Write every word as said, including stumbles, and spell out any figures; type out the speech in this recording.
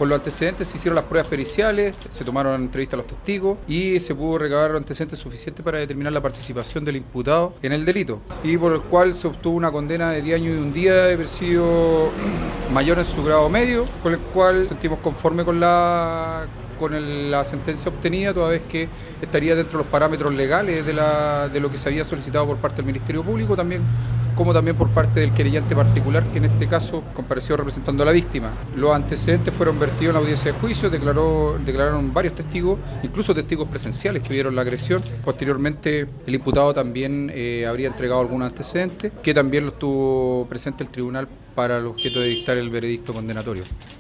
Con los antecedentes se hicieron las pruebas periciales, se tomaron entrevistas a los testigos y se pudo recabar los antecedentes suficientes para determinar la participación del imputado en el delito, y por el cual se obtuvo una condena de diez años y un día de haber sido mayor en su grado medio, con el cual sentimos conforme con la con el, la sentencia obtenida, toda vez que estaría dentro de los parámetros legales de, la, de lo que se había solicitado por parte del Ministerio Público, también como también por parte del querellante particular, que en este caso compareció representando a la víctima. Los antecedentes fueron vertidos en la audiencia de juicio, declaró, declararon varios testigos, incluso testigos presenciales que vieron la agresión. Posteriormente, el imputado también eh, habría entregado algunos antecedentes, que también los tuvo presente el tribunal para el objeto de dictar el veredicto condenatorio.